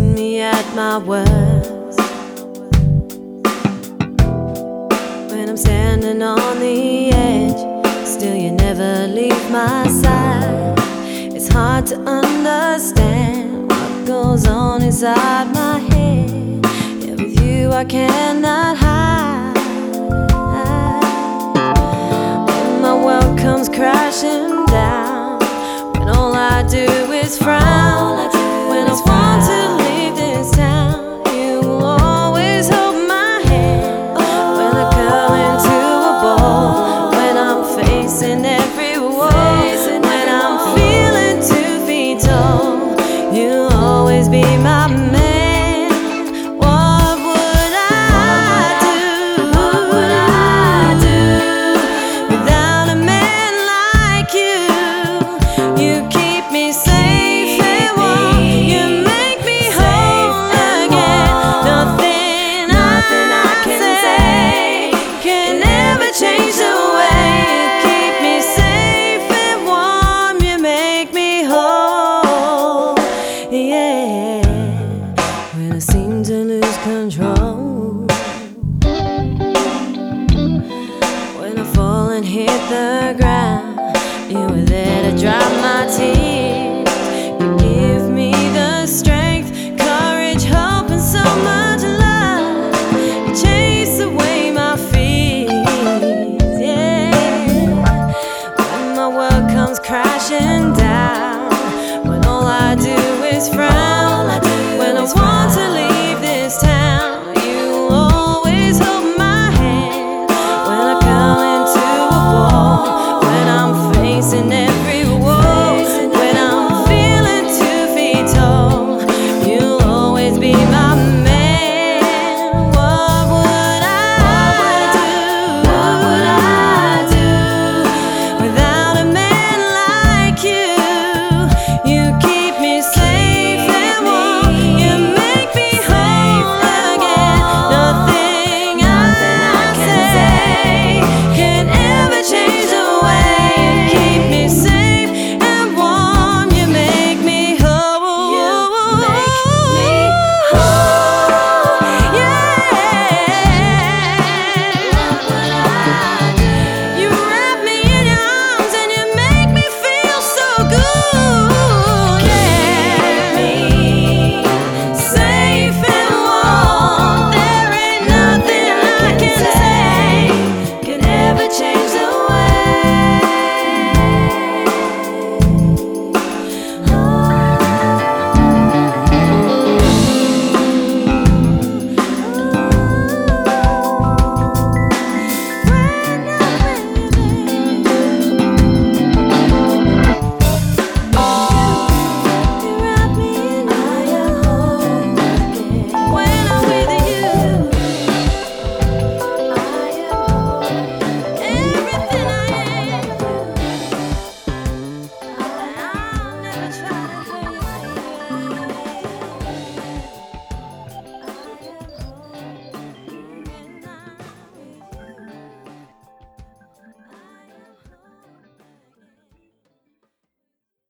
seen me at my worst. When I'm standing on the edge, still you never leave my side. It's hard to understand what goes on inside my head. Yeah, with you I cannot hide. When my world comes crashing down, when all I do is frown,